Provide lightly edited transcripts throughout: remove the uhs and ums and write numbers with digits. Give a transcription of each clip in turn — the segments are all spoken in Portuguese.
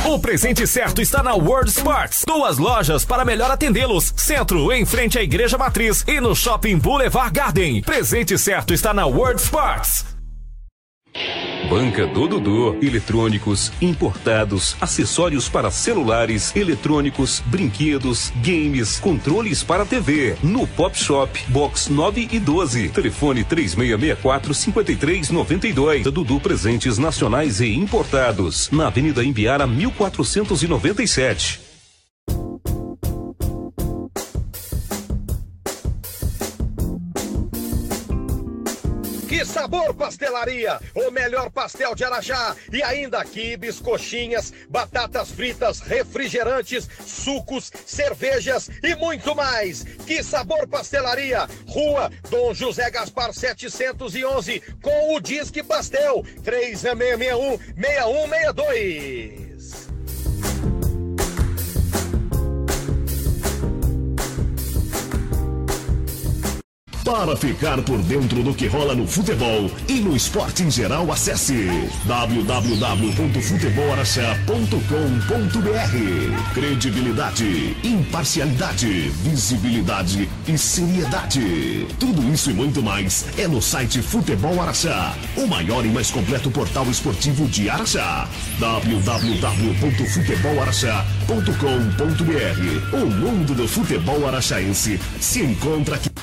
O presente certo está na World Sports. 2 lojas para melhor atendê-los. Centro, em frente à Igreja Matriz, e no Shopping Boulevard Garden. Presente certo está na World Sports. Banca do Dudu, eletrônicos, importados, acessórios para celulares, eletrônicos, brinquedos, games, controles para TV. No Pop Shop, box 9 e 12. Telefone 3664-5392. Dudu Presentes Nacionais e Importados. Na Avenida Imbiara, 1497. Que Sabor Pastelaria, o melhor pastel de Araxá. E ainda quibes, coxinhas, batatas fritas, refrigerantes, sucos, cervejas e muito mais. Que Sabor Pastelaria, Rua Dom José Gaspar 711, com o Disque Pastel, 3661-6162. Para ficar por dentro do que rola no futebol e no esporte em geral, acesse www.futebolaraxá.com.br. Credibilidade, imparcialidade, visibilidade e seriedade. Tudo isso e muito mais é no site Futebol Araxá, o maior e mais completo portal esportivo de Araxá. www.futebolaraxá.com.br. O mundo do futebol araxaense se encontra aqui.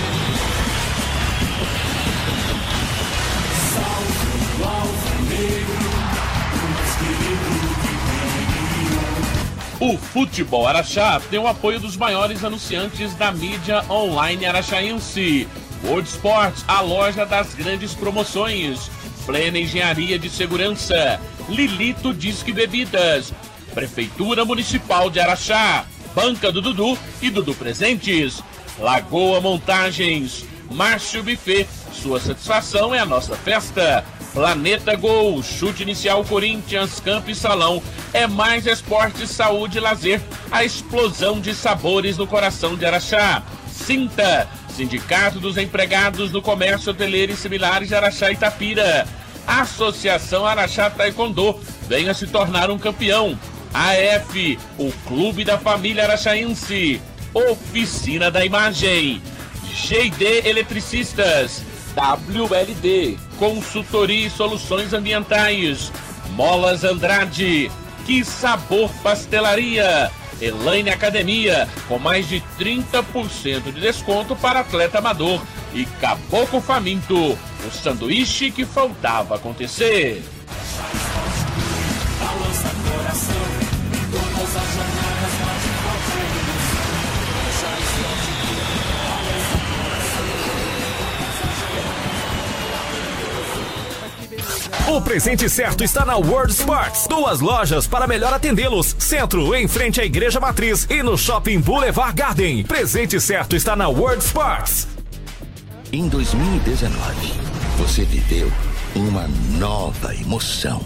O Futebol Araxá tem o apoio dos maiores anunciantes da mídia online araxaense. World Sports, a loja das grandes promoções. Plena Engenharia de Segurança. Lilito Disque Bebidas. Prefeitura Municipal de Araxá. Banca do Dudu e Dudu Presentes. Lagoa Montagens. Márcio Buffet. Sua satisfação é a nossa festa. Planeta Gol, chute inicial Corinthians, campo e salão. É mais esporte, saúde e lazer. A explosão de sabores no coração de Araxá. Sinta, Sindicato dos Empregados do Comércio Hoteleiro e Similares de Araxá e Itapira. Associação Araxá Taekwondo, venha se tornar um campeão. AF, o Clube da Família Araxaense. Oficina da Imagem. GD Eletricistas. WLD, Consultoria e Soluções Ambientais. Molas Andrade. Que Sabor Pastelaria. Elaine Academia, com mais de 30% de desconto para atleta amador. E Caboclo Faminto, o sanduíche que faltava acontecer. Balança coração, todas as jornadas mais O presente certo está na World Sports. 2 lojas para melhor atendê-los. Centro, em frente à Igreja Matriz, e no Shopping Boulevard Garden. Presente certo está na World Sports. Em 2019, você viveu uma nova emoção.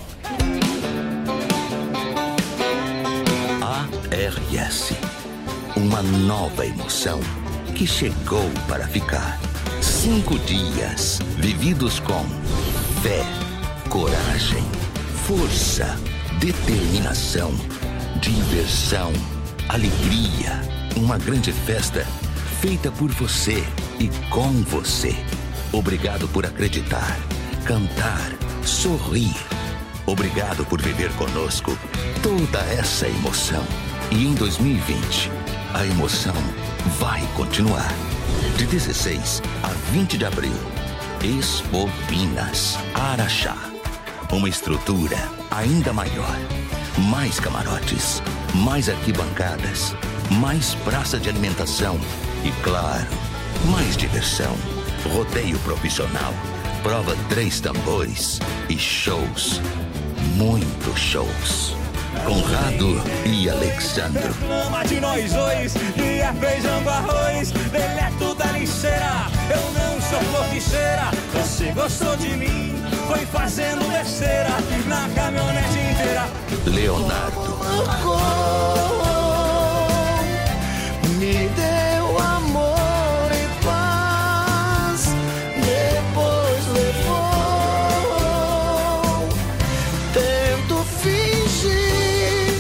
ARS. Uma nova emoção que chegou para ficar. 5 dias vividos com fé, coragem, força, determinação, diversão, alegria. Uma grande festa feita por você e com você. Obrigado por acreditar, cantar, sorrir. Obrigado por viver conosco toda essa emoção. E em 2020, a emoção vai continuar. De 16 a 20 de abril, Expo Pinas, Araxá. Uma estrutura ainda maior. Mais camarotes, mais arquibancadas, mais praça de alimentação e, claro, mais diversão. Rodeio profissional, prova 3 tambores e shows. Muitos shows. Conrado e Alexandro. reclama de nós dois, e é feijão com arroz, deleto da lixeira. Eu não sou flor que cheira, você gostou de mim, foi fazendo besteira na caminhonete inteira. Leonardo. Me deu amor e paz, depois levou. Tento fingir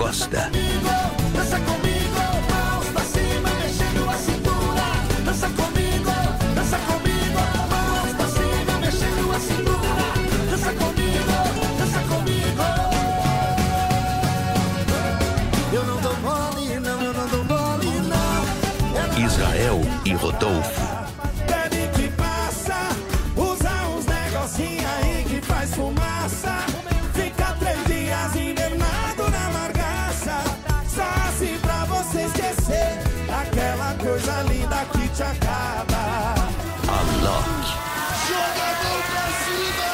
gosta. Dança comigo, mãos pra cima, mexendo a cintura. Dança comigo, mãos pra cima, mexendo a cintura. Dança comigo, dança comigo. Eu não dou mole, não, eu não dou mole, não. Israel e Rodolfo. Bebe que passa, usa uns negocinhos aí que faz fumaça. Fica 3 dias invernado na margaça. Só assim pra você esquecer aquela coisa linda que te acaba. Alok. Jogador pra cima!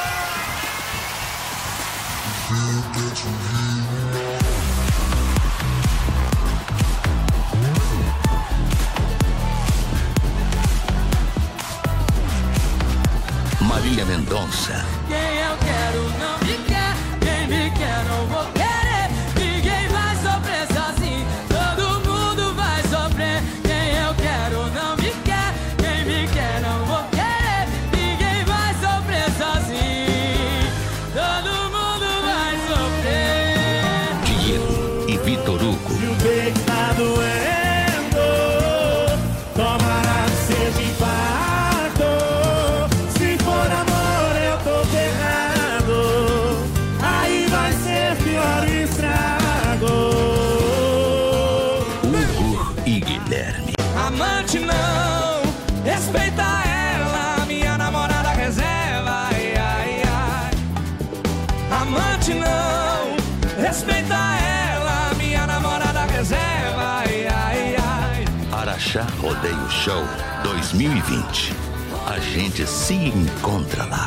Marília Mendonça. Quem eu quero não me quer, quem me quer não vou querer. Ninguém vai sofrer sozinho, todo mundo vai sofrer. Quem eu quero não me quer, quem me quer não vou querer. Ninguém vai sofrer sozinho, todo mundo vai sofrer. Diego e Vitor Hugo. E o peito tá doendo, tomara que seja infarto. Se for amor eu tô ferrado, aí vai ser pior estrago. Hugo e Guilherme. Amante não, respeita ela, minha namorada reserva. Ai, ai, ai. Amante não, respeita ela, minha namorada reserva. Ai, ai, ai. Araxá Rodeio Show 2020. A gente se encontra lá.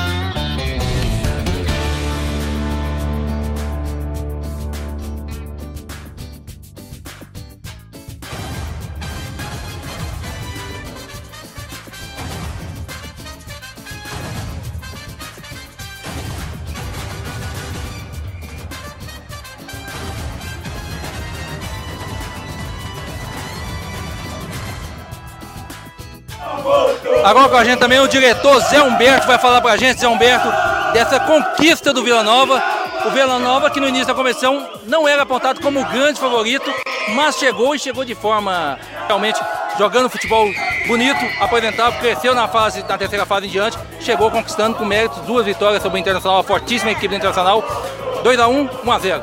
Agora com a gente também o diretor Zé Humberto vai falar pra gente, Zé Humberto, dessa conquista do Vila Nova. O Vila Nova que no início da competição não era apontado como o grande favorito, mas chegou e chegou de forma realmente jogando futebol bonito, apresentável, cresceu na terceira fase em diante, chegou conquistando com méritos 2 vitórias sobre o Internacional, a fortíssima equipe do Internacional, 2-1, 1-0.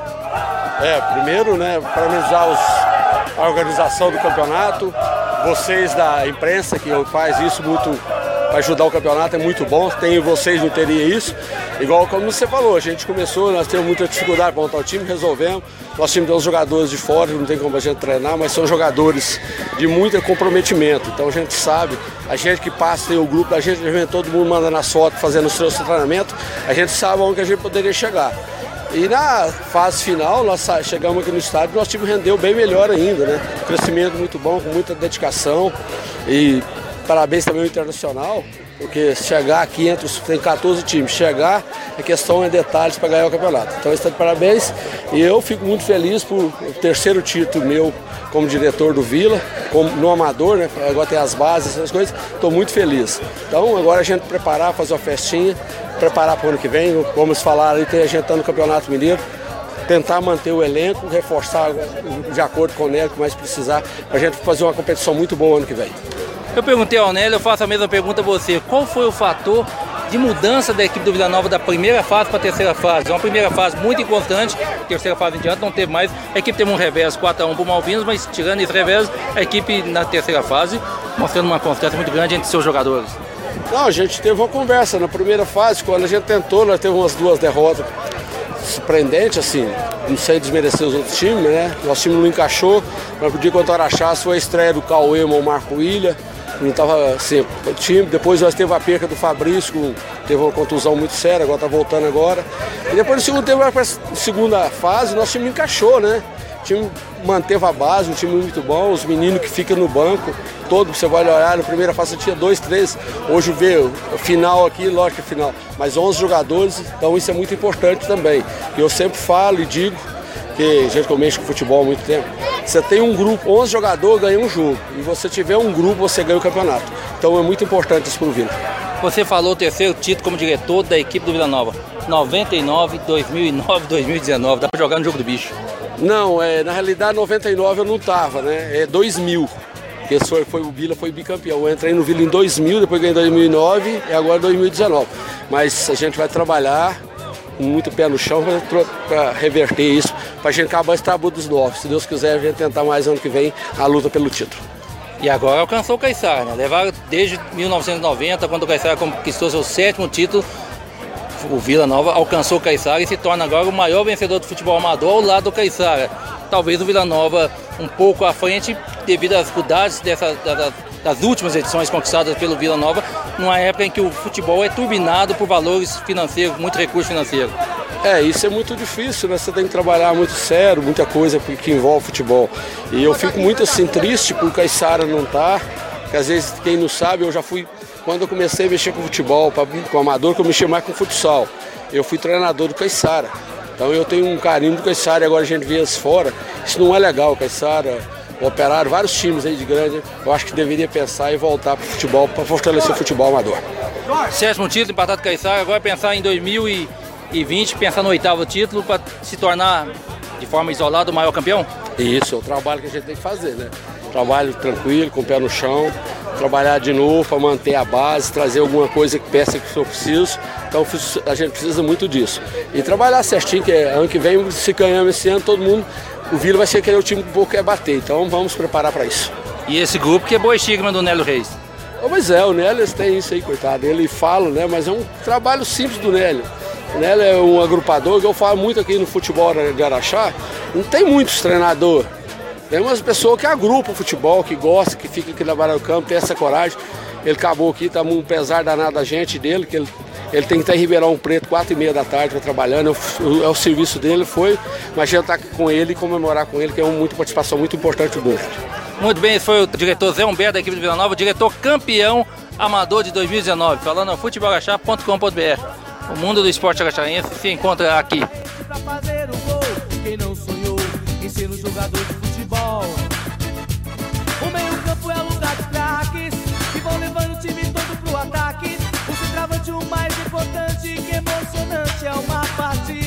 Primeiro, né, parabenizar a organização do campeonato, vocês da imprensa que faz isso muito para ajudar o campeonato, é muito bom, tem vocês não teria isso, igual como você falou, a gente começou, nós temos muita dificuldade para montar o time, resolvemos, nosso time tem uns jogadores de fora, não tem como a gente treinar, mas são jogadores de muito comprometimento, então a gente sabe, a gente que passa, tem o grupo da gente, todo mundo mandando as fotos, fazendo o seu treinamento, a gente sabe onde a gente poderia chegar. E na fase final, nós chegamos aqui no estádio, nosso time rendeu bem melhor ainda, né? Um crescimento muito bom, com muita dedicação. E parabéns também ao Internacional, porque chegar aqui tem 14 times, chegar, a questão é detalhes para ganhar o campeonato. Então, está de parabéns. E eu fico muito feliz por o 3º título meu como diretor do Vila, no amador, né? Agora tem as bases, essas coisas. Estou muito feliz. Então, agora a gente preparar, fazer uma festinha, preparar para o ano que vem, como eles falaram, aí tem a gente tá no Campeonato Mineiro, tentar manter o elenco, reforçar de acordo com o Nélio, que mais precisar, para a gente fazer uma competição muito boa ano que vem. Eu perguntei ao Nélio, eu faço a mesma pergunta a você, qual foi o fator de mudança da equipe do Vila Nova da primeira fase para a terceira fase? É uma primeira fase muito inconstante, terceira fase em diante não teve mais, a equipe teve um revés 4-1 para o Malvinas, mas tirando esse revés, a equipe na terceira fase mostrando uma constância muito grande entre seus jogadores. Não, a gente teve uma conversa na primeira fase, quando a gente tentou, nós teve umas 2 derrotas surpreendentes, assim, não sei desmerecer os outros times, né? Nosso time não encaixou, mas podia contra o Araxá, foi a estreia do Cauê, o Marco William, não estava assim, o time, depois nós teve a perca do Fabrício, teve uma contusão muito séria, agora está voltando agora. E depois no segundo tempo, para a segunda fase, nosso time encaixou, né? O time manteve a base, um time muito bom, os meninos que ficam no banco, todo, você vai olhar, na primeira fase tinha 2, 3, hoje vê o final aqui, lógico que é final, mas 11 jogadores, então isso é muito importante também. E eu sempre falo e digo, que a gente que mexe com futebol há muito tempo, você tem um grupo, 11 jogadores ganham um jogo, e você tiver um grupo, você ganha o campeonato. Então é muito importante isso para o Vila. Você falou o 3º título como diretor da equipe do Vila Nova, 99, 2009, 2019, dá para jogar no jogo do bicho. Não, na realidade 99 eu não estava, né? É 2000. Que o Vila foi bicampeão. Eu entrei no Vila em 2000, depois ganhei em 2009 e agora 2019. Mas a gente vai trabalhar com muito pé no chão para reverter isso, para a gente acabar esse tabu dos 9. Se Deus quiser, a gente tentar mais ano que vem a luta pelo título. E agora alcançou o Caiçara, né? Levaram desde 1990, quando o Caiçara conquistou seu 7º título, o Vila Nova alcançou o Caiçara e se torna agora o maior vencedor do futebol amador ao lado do Caiçara. Talvez o Vila Nova um pouco à frente devido às dificuldades das últimas edições conquistadas pelo Vila Nova, numa época em que o futebol é turbinado por valores financeiros, muito recurso financeiro. Isso é muito difícil, né? Você tem que trabalhar muito sério, muita coisa que envolve futebol. E eu fico muito assim triste porque o Caiçara não tá, porque às vezes quem não sabe, eu já fui, quando eu comecei a mexer com futebol, com amador, que eu mexia mais com futsal. Eu fui treinador do Caiçara. Então eu tenho um carinho do Caiçara e agora a gente vê as fora. Isso não é legal, o Caiçara, o Operário, vários times aí de grande. Eu acho que deveria pensar em voltar para o futebol, para fortalecer o futebol amador. 7º título empatado com o Caiçara, agora pensar em 2020, pensar no 8º título para se tornar de forma isolada o maior campeão? Isso, é o trabalho que a gente tem que fazer, né? Trabalho tranquilo, com o pé no chão, trabalhar de novo para manter a base, trazer alguma coisa que peça que eu preciso. Então a gente precisa muito disso. E trabalhar certinho, que ano que vem, se ganhamos esse ano, todo mundo, o Vila vai ser aquele time que um pouco quer bater. Então vamos preparar para isso. E esse grupo que é boa estigma do Nélio Reis? Mas o Nélio tem isso aí, coitado. Ele fala, né? Mas é um trabalho simples do Nélio. O Nélio é um agrupador, que eu falo muito aqui no futebol de Araxá. Não tem muitos treinadores. Tem umas pessoas que agrupam o futebol, que gostam, que ficam aqui na beira do campo, tem essa coragem. Ele acabou aqui, tá um pesar danado da gente dele, que ele tem que estar em Ribeirão Preto 4h30 da tarde, trabalhando. É o serviço dele, mas a gente está aqui com ele e comemorar com ele, que é uma participação muito importante do grupo. Muito bem, esse foi o diretor Zé Humberto da equipe de Vila Nova, diretor campeão amador de 2019, falando no futebolarachá.com.br. O mundo do esporte araxaense se encontra aqui. Pra fazer o gol, quem não sonhou em ser um jogador de futebol. O meio-campo é lugar de craques que vão levando o time todo pro ataque. O centroavante, o mais importante, que emocionante é uma partida.